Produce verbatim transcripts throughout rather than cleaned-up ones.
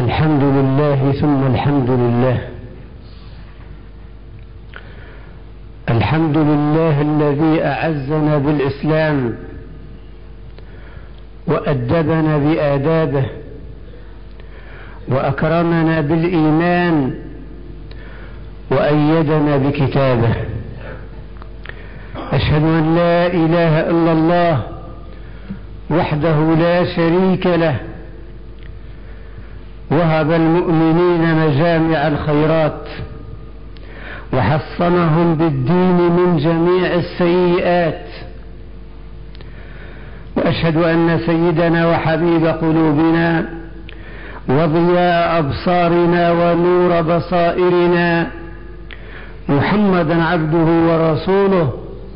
الحمد لله ثم الحمد لله. الحمد لله الذي أعزنا بالإسلام وأدبنا بآدابه وأكرمنا بالإيمان وأيدنا بكتابه. أشهد أن لا إله إلا الله وحده لا شريك له، وهب المؤمنين مجامع الخيرات وحصنهم بالدين من جميع السيئات. وأشهد أن سيدنا وحبيب قلوبنا وضياء أبصارنا ونور بصائرنا محمدا عبده ورسوله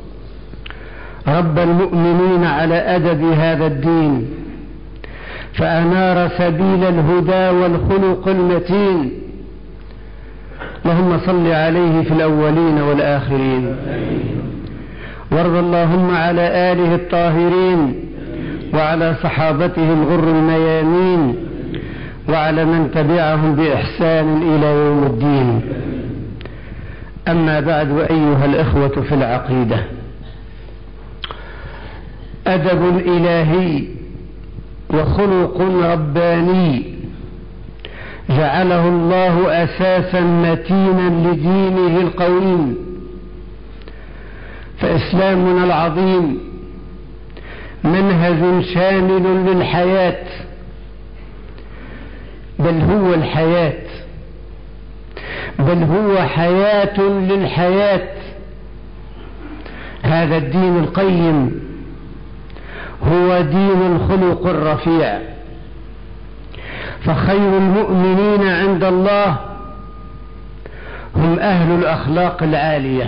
رب المؤمنين على أدب هذا الدين، فأنار سبيل الهدى والخلق المتين. اللهم صل عليه في الأولين والآخرين، وارض اللهم على آله الطاهرين وعلى صحابته الغر الميامين وعلى من تبعهم بإحسان إلى يوم الدين. أما بعد، أيها الإخوة في العقيدة، أدب إلهي وخلق رباني جعله الله أساسا متينا لدينه القويم. فإسلامنا العظيم منهج شامل للحياة، بل هو الحياة، بل هو حياة للحياة. هذا الدين القيم هو دين الخلق الرفيع، فخير المؤمنين عند الله هم أهل الأخلاق العالية.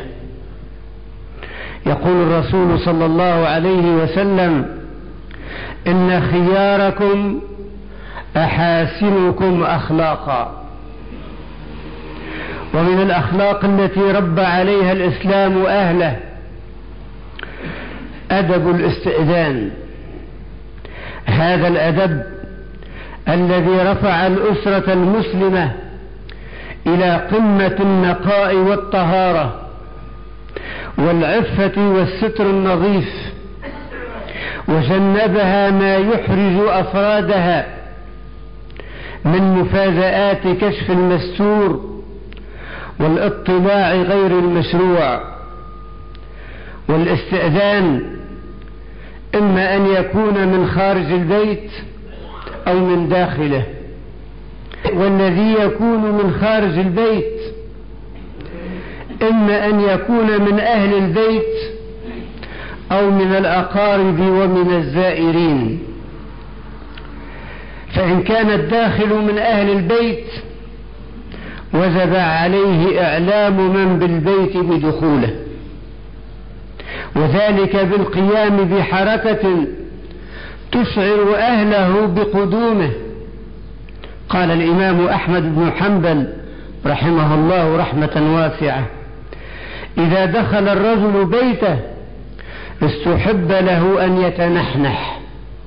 يقول الرسول صلى الله عليه وسلم: إن خياركم أحاسنكم أخلاقا. ومن الأخلاق التي ربى عليها الإسلام أهله أدب الاستئذان. هذا الأدب الذي رفع الأسرة المسلمة إلى قمة النقاء والطهارة والعفة والستر النظيف، وجنبها ما يحرج أفرادها من مفاجآت كشف المستور والاطلاع غير المشروع. والاستئذان إما أن يكون من خارج البيت أو من داخله. والذي يكون من خارج البيت إما أن يكون من أهل البيت أو من الأقارب ومن الزائرين. فإن كان الداخل من أهل البيت وجب عليه إعلام من بالبيت بدخوله، وذلك بالقيام بحركة تشعر أهله بقدومه. قال الإمام أحمد بن حنبل رحمه الله رحمة واسعة: إذا دخل الرجل بيته استحب له أن يتنحنح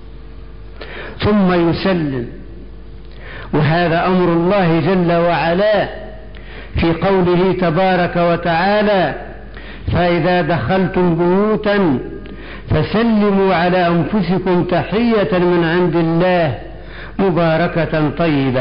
ثم يسلم. وهذا أمر الله جل وعلا في قوله تبارك وتعالى: فإذا دخلتم بيوتا فسلموا على أنفسكم تحية من عند الله مباركة طيبة.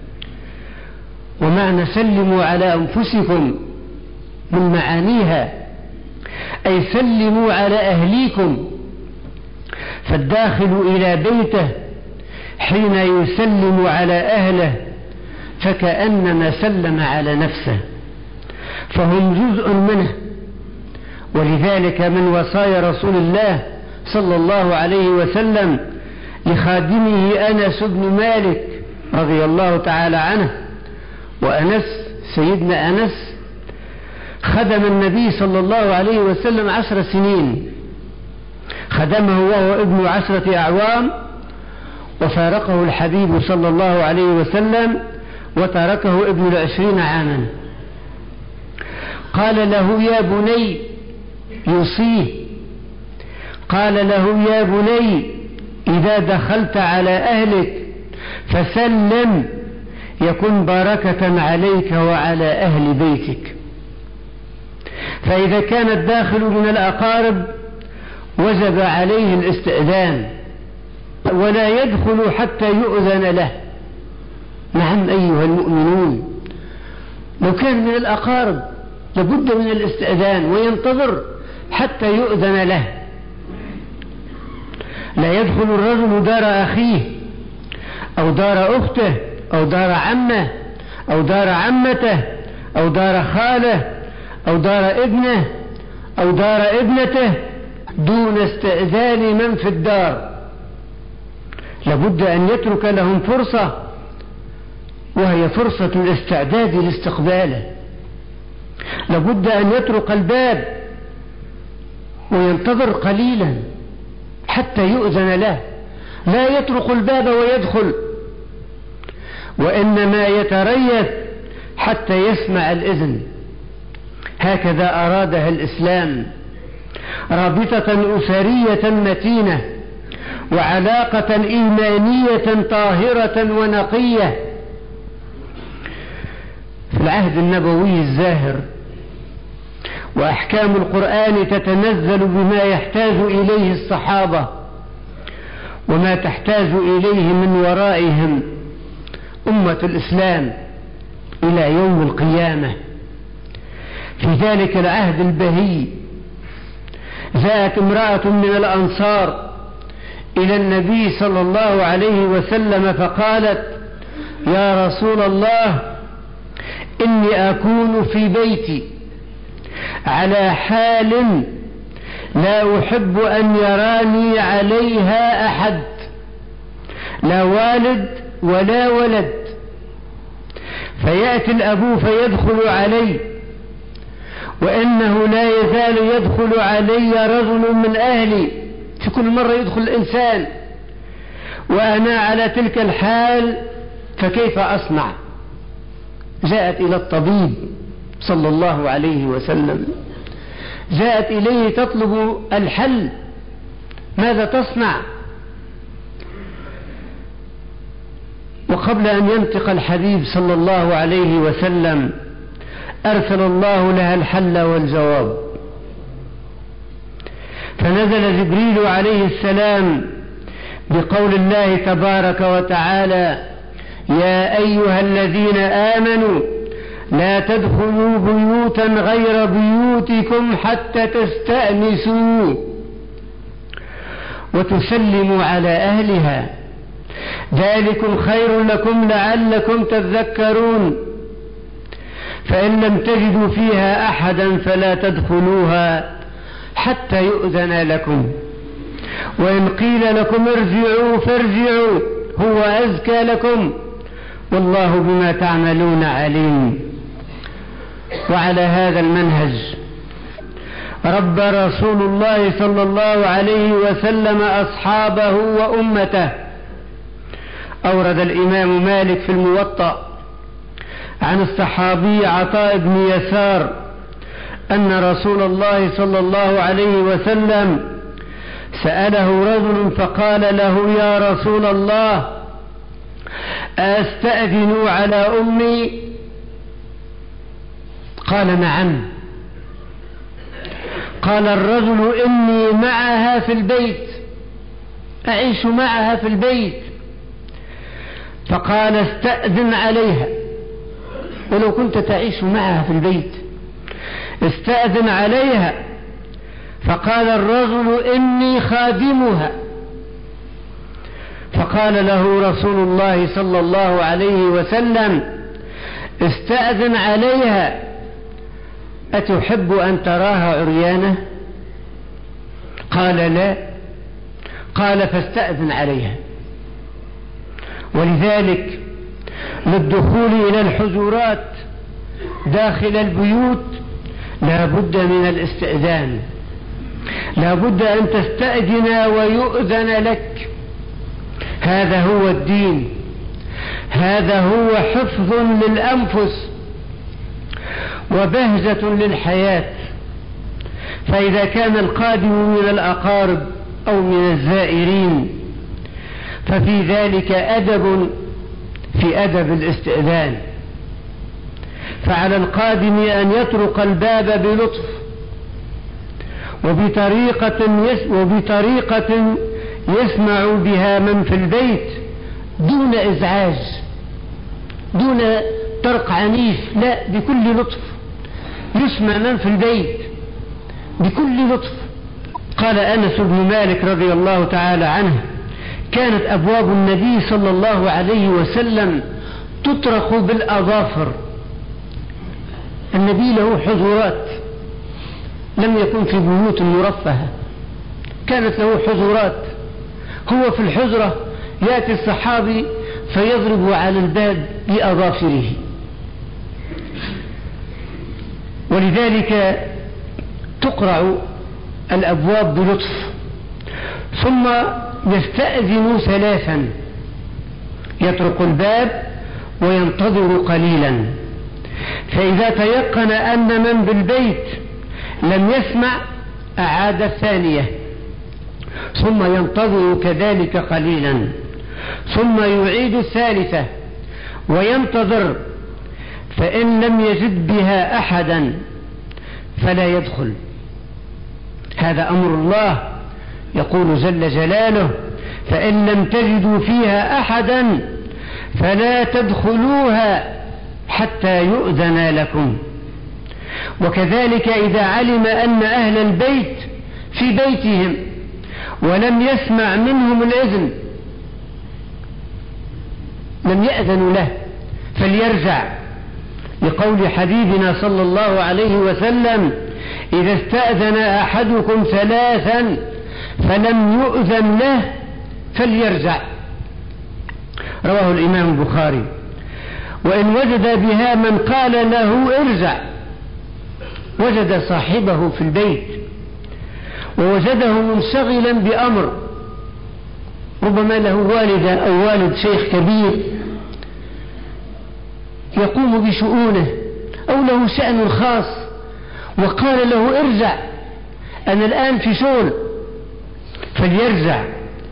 ومعنى سلموا على أنفسكم من معانيها أي سلموا على أهليكم. فالداخل إلى بيته حين يسلم على أهله فكأنما سلم على نفسه، فهم جزء منه. ولذلك من وصايا رسول الله صلى الله عليه وسلم لخادمه أنس بن مالك رضي الله تعالى عنه، وأنس سيدنا أنس خدم النبي صلى الله عليه وسلم عشر سنين، خدمه وهو ابن عشرة أعوام، وفارقه الحبيب صلى الله عليه وسلم وتركه ابن العشرين عاما. قال له: يا بني، يوصيه، قال له: يا بني إذا دخلت على أهلك فسلم، يكون بركة عليك وعلى أهل بيتك. فإذا كان الداخل من الأقارب وجب عليه الاستئذان، ولا يدخل حتى يؤذن له. نعم أيها المؤمنون، لو كان من الأقارب لابد من الاستئذان وينتظر حتى يؤذن له. لا يدخل الرجل دار أخيه أو دار أخته أو دار عمه أو دار عمته أو دار خاله أو دار ابنه أو دار ابنته دون استئذان من في الدار. لابد أن يترك لهم فرصة، وهي فرصة الاستعداد لاستقباله. لابد أن يطرق الباب وينتظر قليلا حتى يؤذن له، لا يطرق الباب ويدخل، وإنما يتريث حتى يسمع الإذن. هكذا أرادها الإسلام، رابطة أسرية متينة وعلاقة إيمانية طاهرة ونقية. في العهد النبوي الزاهر وأحكام القرآن تتنزل بما يحتاج إليه الصحابة وما تحتاج إليه من ورائهم أمة الإسلام إلى يوم القيامة. في ذلك العهد البهي جاءت امرأة من الأنصار إلى النبي صلى الله عليه وسلم فقالت: يا رسول الله، إني أكون في بيتي على حال لا أحب أن يراني عليها أحد، لا والد ولا ولد، فيأتي الأب فيدخل علي، وإنه لا يزال يدخل علي رجل من أهلي، في كل مرة يدخل الإنسان، وأنا على تلك الحال، فكيف أصنع؟ جاءت إلى الطبيب صلى الله عليه وسلم، جاءت إليه تطلب الحل، ماذا تصنع؟ وقبل أن ينطق الحبيب صلى الله عليه وسلم أرسل الله لها الحل والجواب. فنزل جبريل عليه السلام بقول الله تبارك وتعالى: يا أيها الذين آمنوا لا تدخلوا بيوتا غير بيوتكم حتى تستأنسوا وتسلموا على أهلها، ذلكم خير لكم لعلكم تذكرون، فإن لم تجدوا فيها أحدا فلا تدخلوها حتى يؤذن لكم، وإن قيل لكم ارجعوا فارجعوا هو أزكى لكم، والله بما تعملون عليم. وعلى هذا المنهج رب رسول الله صلى الله عليه وسلم أصحابه وأمته. أورد الإمام مالك في الموطأ عن الصحابي عطاء بن يسار أن رسول الله صلى الله عليه وسلم سأله رجل فقال له: يا رسول الله، أستأذن على أمي؟ قال: نعم. قال الرجل: إني معها في البيت، أعيش معها في البيت. فقال: استأذن عليها، ولو كنت تعيش معها في البيت استأذن عليها. فقال الرجل: إني خادمها. فقال له رسول الله صلى الله عليه وسلم: استأذن عليها، أتحب أن تراها عريانة؟ قال: لا. قال: فاستأذن عليها. ولذلك للدخول إلى الحجرات داخل البيوت لا بد من الاستئذان، لا بد أن تستأذن ويؤذن لك. هذا هو الدين، هذا هو حفظ للأنفس وبهجة للحياة. فإذا كان القادم من الأقارب أو من الزائرين ففي ذلك أدب في أدب الاستئذان. فعلى القادم أن يطرق الباب بلطف وبطريقة, يس وبطريقة يسمع بها من في البيت دون إزعاج، دون طرق عنيف، لا، بكل لطف يسمع من في البيت بكل لطف. قال أنس بن مالك رضي الله تعالى عنه: كانت أبواب النبي صلى الله عليه وسلم تطرق بالأظافر. النبي له حجرات، لم يكن في بيوت مرفهة، كانت له حجرات، هو في الحجرة يأتي الصحابي فيضرب على الباب بأظافره. ولذلك تقرع الأبواب بلطف. ثم يستأذن ثلاثا، يطرق الباب وينتظر قليلا، فإذا تيقن أن من بالبيت لم يسمع أعاد الثانية، ثم ينتظر كذلك قليلا، ثم يعيد الثالثة وينتظر، فإن لم يجد بها أحدا فلا يدخل. هذا أمر الله، يقول جل جلاله: فإن لم تجدوا فيها أحدا فلا تدخلوها حتى يؤذن لكم. وكذلك إذا علم أن أهل البيت في بيتهم ولم يسمع منهم الإذن، لم يأذنوا له، فليرجع، لقول حبيبنا صلى الله عليه وسلم: إذا استأذن أحدكم ثلاثا فلم يؤذن له فليرجع. رواه الإمام البخاري. وإن وجد بها من قال له ارجع، وجد صاحبه في البيت ووجده منشغلا بأمر، ربما له والدة أو والد شيخ كبير يقوم بشؤونه أو له شأن خاص، وقال له ارجع أنا الآن في شغل، فليرجع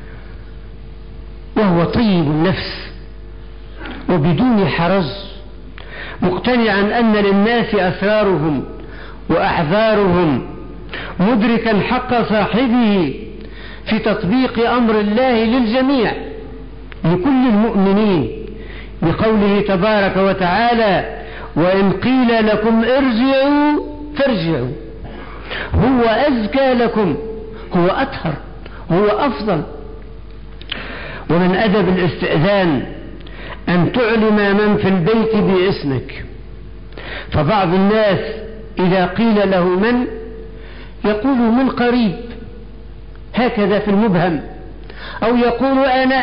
وهو طيب النفس وبدون حرج، مقتنعا أن للناس أسرارهم وأعذارهم، مدركا حق صاحبه في تطبيق أمر الله للجميع لكل المؤمنين، بقوله تبارك وتعالى: وإن قيل لكم ارجعوا فارجعوا، هو أزكى لكم، هو أطهر، هو أفضل. ومن أدب الاستئذان أن تعلم من في البيت باسمك. فبعض الناس إذا قيل له من يقول من قريب هكذا في المبهم، أو يقول أنا،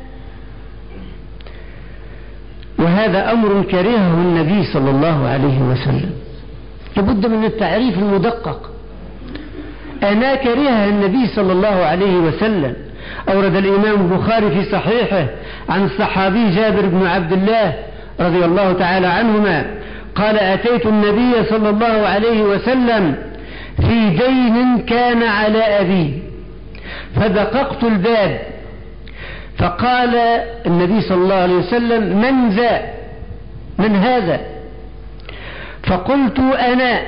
وهذا أمر كرهه النبي صلى الله عليه وسلم. لابد من التعريف المدقق. أنا كرهها النبي صلى الله عليه وسلم. أورد الإمام البخاري في صحيحه عن الصحابي جابر بن عبد الله رضي الله تعالى عنهما قال: أتيت النبي صلى الله عليه وسلم في دين كان على أبي، فدققت الباب، فقال النبي صلى الله عليه وسلم: من ذا؟ من هذا؟ فقلت: أنا.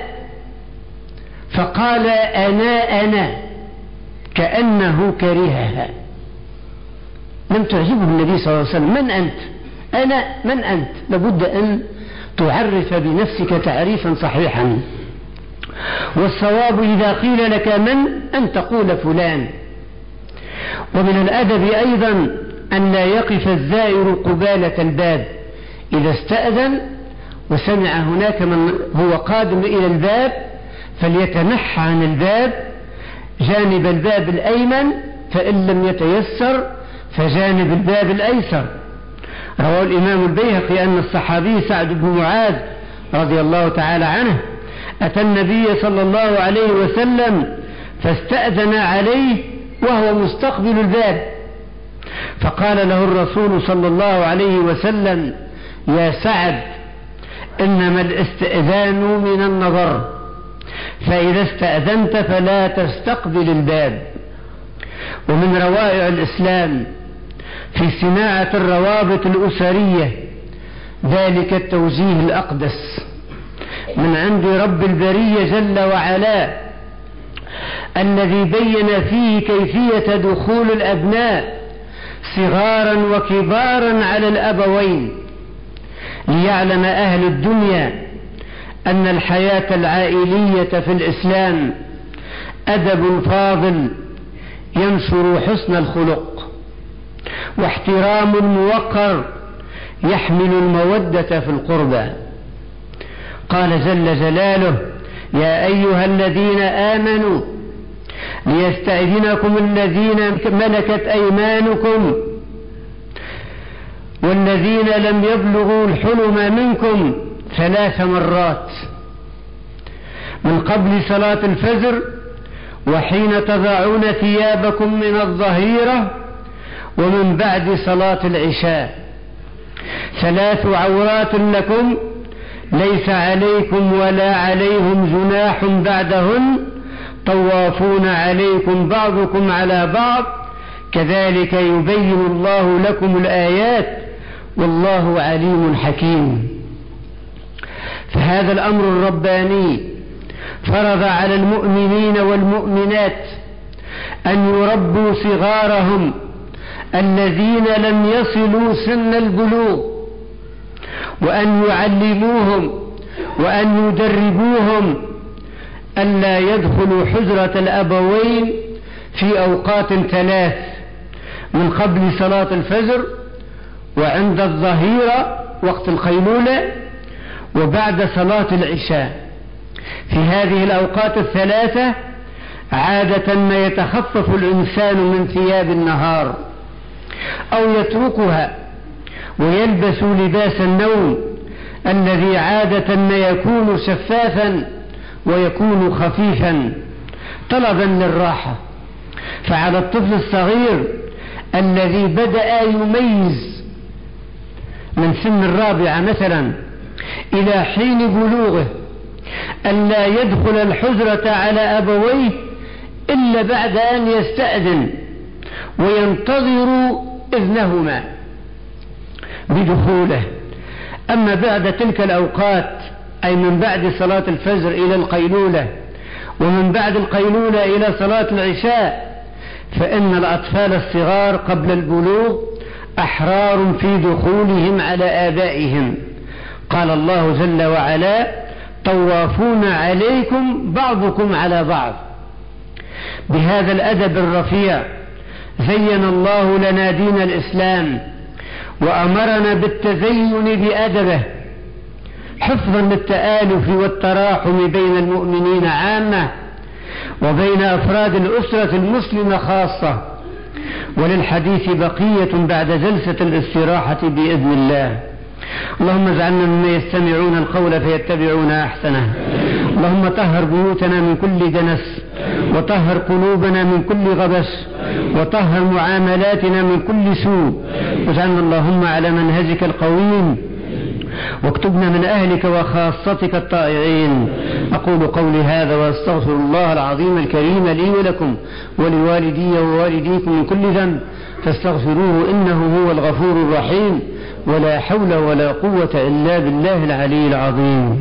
فقال: أنا أنا، كأنه كرهها، لم تعجبه النبي صلى الله عليه وسلم. من أنت؟ أنا. من أنت؟ لابد أن تعرف بنفسك تعريفا صحيحا. والصواب إذا قيل لك من أن تقول فلان. ومن الأدب أيضا أن لا يقف الزائر قبالة الباب، إذا استأذن وسمع هناك من هو قادم إلى الباب فليتنحى عن الباب جانب الباب الأيمن، فإن لم يتيسر فجانب الباب الأيسر. رواه الإمام البيهقي أن الصحابي سعد بن معاذ رضي الله تعالى عنه أتى النبي صلى الله عليه وسلم فاستأذن عليه وهو مستقبل الباب، فقال له الرسول صلى الله عليه وسلم: يا سعد، إنما الاستئذان من النظر، فإذا استأذنت فلا تستقبل الباب. ومن روائع الإسلام في صناعة الروابط الأسرية، ذلك التوجيه الأقدس من عند رب البرية جل وعلا، الذي بين فيه كيفية دخول الأبناء صغارا وكبارا على الأبوين، ليعلم أهل الدنيا أن الحياة العائلية في الإسلام أدب فاضل ينشر حسن الخلق، واحترام موقر يحمل المودة في القربى. قال جل جلاله: يا أيها الذين آمنوا ليستأذنكم الذين ملكت أيمانكم والذين لم يبلغوا الحلم منكم ثلاث مرات من قبل صلاة الفجر وحين تضعون ثيابكم من الظهيرة ومن بعد صلاة العشاء، ثلاث عورات لكم ليس عليكم ولا عليهم جناح بعدهن طوافون عليكم بعضكم على بعض كذلك يبين الله لكم الآيات والله عليم حكيم. فهذا الأمر الرباني فرض على المؤمنين والمؤمنات أن يربوا صغارهم الذين لم يصلوا سن البلوغ، وأن يعلموهم وأن يدربوهم ألا يدخلوا حجرة الأبوين في أوقات ثلاث: من قبل صلاة الفجر، وعند الظهيرة وقت القيلولة، وبعد صلاة العشاء. في هذه الأوقات الثلاثة عادة ما يتخفف الإنسان من ثياب النهار أو يتركها ويلبس لباس النوم الذي عادة ما يكون شفافا ويكون خفيفا طلبا للراحة. فعلى الطفل الصغير الذي بدأ يميز من سن الرابعة مثلا إلى حين بلوغه ألا يدخل الحجرة على أبويه إلا بعد أن يستأذن وينتظر إذنهما بدخوله. أما بعد تلك الأوقات، أي من بعد صلاة الفجر إلى القيلولة ومن بعد القيلولة إلى صلاة العشاء، فإن الأطفال الصغار قبل البلوغ أحرار في دخولهم على آبائهم. قال الله جل وعلا: طوافون عليكم بعضكم على بعض. بهذا الأدب الرفيع زين الله لنا دين الإسلام وأمرنا بالتزين بأدبه حفظا للتآلف والتراحم بين المؤمنين عامة وبين أفراد الأسرة المسلمة خاصة. وللحديث بقية بعد جلسة الاستراحة بإذن الله. اللهم اجعلنا ممن يستمعون القول فيتبعون أحسنه. اللهم طهر بيوتنا من كل دنس، وطهر قلوبنا من كل غبس، وطهر معاملاتنا من كل سوء، واجعلنا اللهم على منهجك القويم، واكتبنا من أهلك وخاصتك الطائعين. أقول قولي هذا وأستغفر الله العظيم الكريم لي ولكم ولوالدي ووالديكم من كل ذنب فاستغفروه إنه هو الغفور الرحيم. ولا حول ولا قوة إلا بالله العلي العظيم.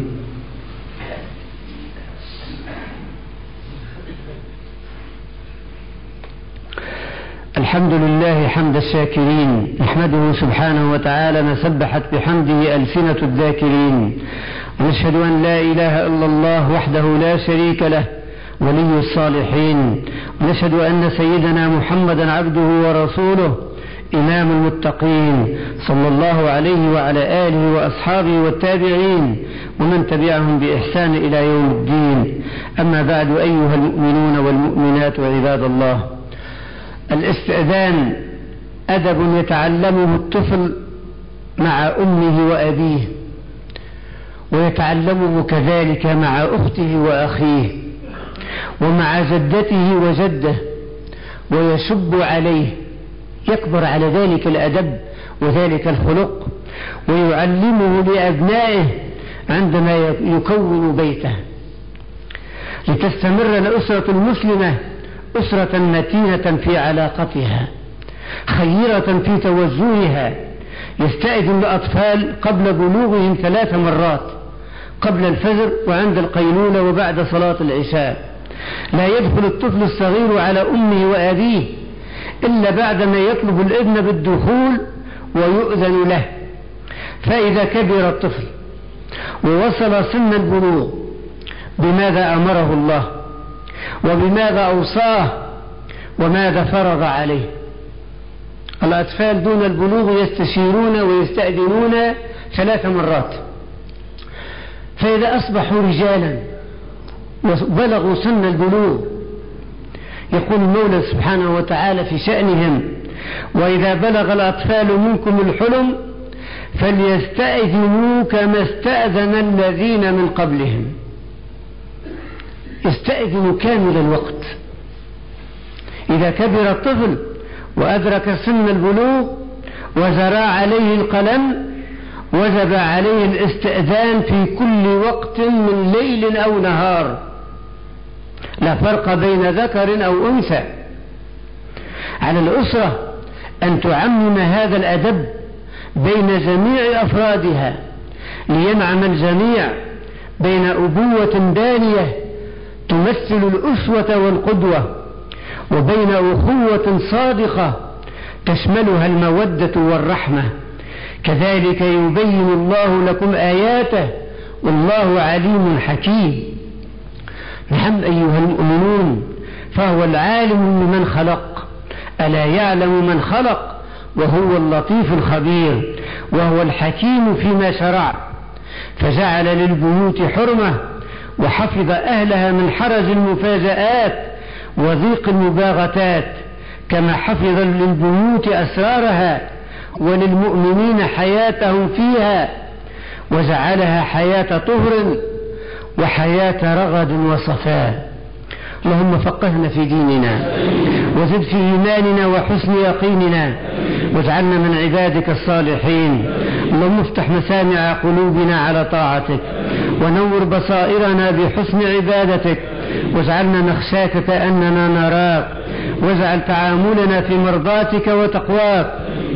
الحمد لله حمد الشاكرين، نحمده سبحانه وتعالى ما سبحت بحمده ألسنة الذاكرين، ونشهد أن لا إله إلا الله وحده لا شريك له ولي الصالحين، ونشهد أن سيدنا محمدا عبده ورسوله إمام المتقين صلى الله عليه وعلى آله وأصحابه والتابعين ومن تبعهم بإحسان إلى يوم الدين. أما بعد، أيها المؤمنون والمؤمنات وعباد الله، الاستئذان أدب يتعلمه الطفل مع أمه وأبيه، ويتعلمه كذلك مع أخته وأخيه ومع جدته وجده، ويشب عليه، يكبر على ذلك الأدب وذلك الخلق، ويعلمه لأبنائه عندما يكون بيته، لتستمر الأسرة المسلمة أسرة متينة في علاقتها خيرة في توجهها. يستأذن الأطفال قبل بلوغهم ثلاث مرات، قبل الفجر وعند القيلولة وبعد صلاة العشاء. لا يدخل الطفل الصغير على أمه وأبيه إلا بعدما يطلب الإذن بالدخول ويؤذن له. فإذا كبر الطفل ووصل سن البلوغ بماذا أمره الله وبماذا أوصاه وماذا فرض عليه؟ الأطفال دون البلوغ يستشيرون ويستأذنون ثلاث مرات. فإذا أصبحوا رجالا وبلغوا سن البلوغ يقول المولى سبحانه وتعالى في شأنهم: وإذا بلغ الأطفال منكم الحلم فليستأذنوا كما استأذن الذين من قبلهم. يستأذن كامل الوقت. إذا كبر الطفل وأدرك سن البلوغ وجرى عليه القلم وجب عليه الاستئذان في كل وقت من ليل أو نهار، لا فرق بين ذكر أو أنثى. على الأسرة أن تعمم هذا الأدب بين جميع أفرادها لينعم الجميع بين أبوة دانية تمثل الأسوة والقدوة وبين أخوة صادقة تشملها المودة والرحمة. كذلك يبين الله لكم آياته والله عليم حكيم. نعم أيها المؤمنون، فهو العالم بمن خلق، ألا يعلم من خلق وهو اللطيف الخبير، وهو الحكيم فيما شرع، فجعل للبيوت حرمة وحفظ أهلها من حرج المفاجآت وضيق المباغتات، كما حفظ للبيوت أسرارها وللمؤمنين حياتهم فيها، وجعلها حياة طهر وحياة رغد وصفاء. اللهم فقهنا في ديننا وزد في إيماننا وحسن يقيننا واجعلنا من عبادك الصالحين. اللهم افتح مسامع قلوبنا على طاعتك ونور بصائرنا بحسن عبادتك واجعلنا نخشاك كأننا نراك واجعل تعاملنا في مرضاتك وتقواك.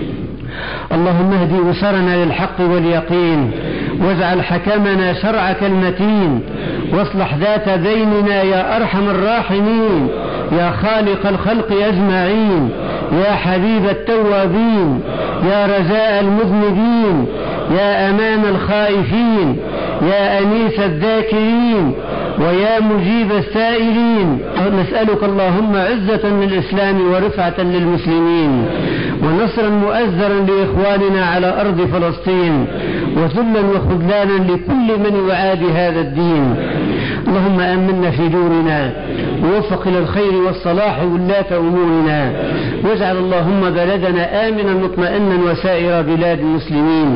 اللهم اهدي أسرنا للحق واليقين واجعل حكمنا شرعك المتين واصلح ذات بيننا يا أرحم الراحمين، يا خالق الخلق أجمعين، يا حبيب التوابين، يا رجاء المذنبين، يا أمان الخائفين، يا أنيس الذاكرين، ويا مجيب السائلين. نسألك اللهم عزة للإسلام ورفعة للمسلمين ونصرا مؤزرا لإخواننا على أرض فلسطين وذلا وخذلانا لكل من يعادي هذا الدين. اللهم آمنا في دورنا ووفق إلى الخير والصلاح ولاة أمورنا واجعل اللهم بلدنا آمنا مطمئنا وسائر بلاد المسلمين.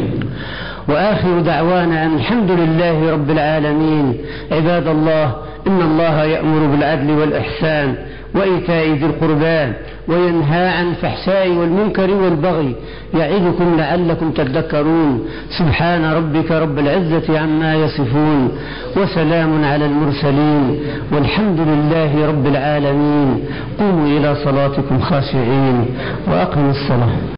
وآخر دعوانا أن الحمد لله رب العالمين. عباد الله، إن الله يأمر بالعدل والإحسان وإيتاء ذي القربى وينهى عن الفحشاء والمنكر والبغي يعظكم لعلكم تذكرون. سبحان ربك رب العزة عما يصفون وسلام على المرسلين والحمد لله رب العالمين. قوموا إلى صلاتكم خاشعين وأقيموا الصلاة.